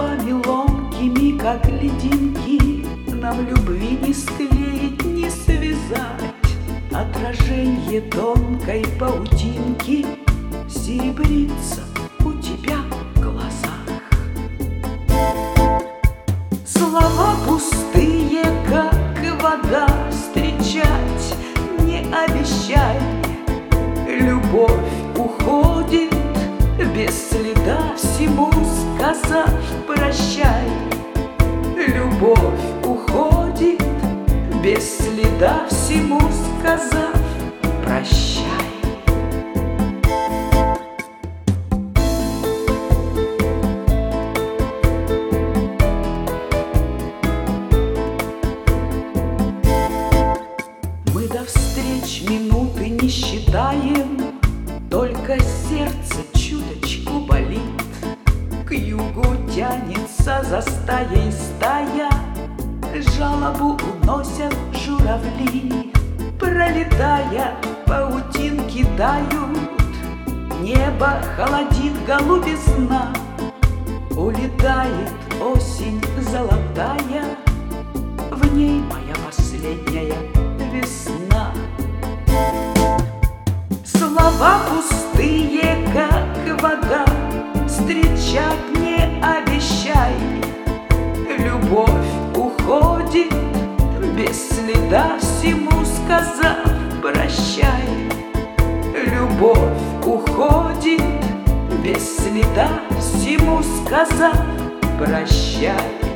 словами ломкими, как лединки, нам любви не склеить, не связать. Отражение тонкой паутинки серебрится у тебя в глазах. Слова пустые, как вода, встречать не обещай. Любовь уходит без следа, всему сказав прощай. Любовь уходит без следа, всему сказав прощай. Мы до встреч минуты не считаем, только сердце чуточку болит. К югу тянется за стаей стая, жалобу уносят журавли. Пролетая, паутинки тают, небо холодит голубизна. Улетает осень золотая, в ней моя последняя весна. Слова пустые, как вода, встречать не обещай. Любовь уходит без следа, всему сказав прощай. Любовь уходит без следа, всему сказав прощай.